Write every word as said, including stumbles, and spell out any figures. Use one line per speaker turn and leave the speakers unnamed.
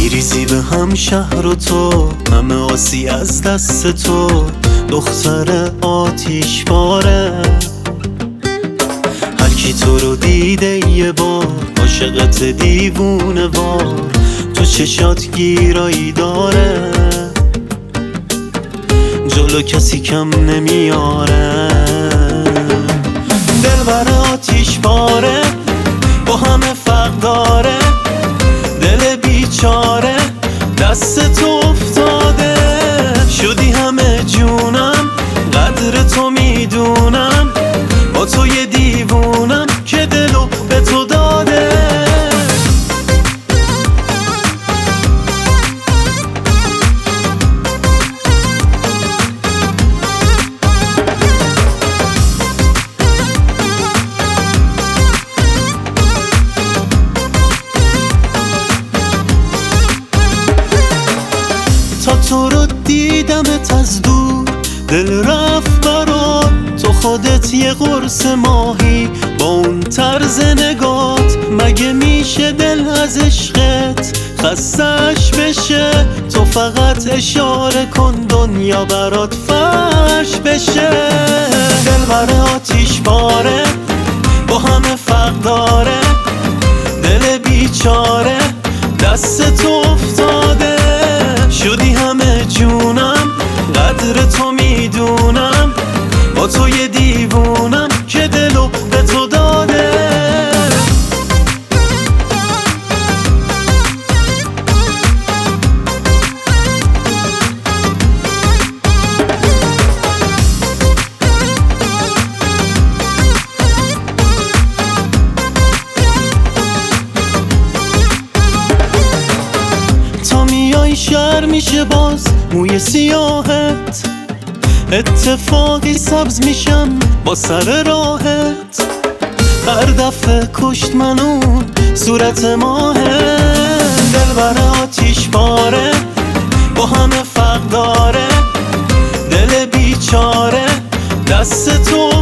میریزی به هم شهر و تو، همه آسی از دست تو، دختر آتیش باره. هر کی تو رو دیده یه بار عاشقت دیوونه وار، تو چشات گیرایی داره، جلو کسی کم نمیاره. دلبر آتیش باره با همه فرق داره، دل بیچاره دست تو افتاده. شدی همه جونم قدر تو میدونم، با تو یه دیوونم که دلو به تو داده. تا تو رو دیدمت از دور دل رفت برات، تو خودت یه قرص ماهی با اون طرز نگات. مگه میشه دل از عشقت خستش بشه؟ تو فقط اشاره کن دنیا برات فرش بشه. دل بر آتیش باره با همه فرق داره، دل بیچاره دست تو افتاده. شدی همه جونم قدر تو میدونم، با تو یه دیوونم که دلو به تو داده. تا میای شهر میشه باز موی سیاهت، اتفاقی سبز میشم با سر راهت. هر دفعه کشت منو صورت ماهه. دل بر آتیش باره با همه فرق داره، دل بیچاره دست تو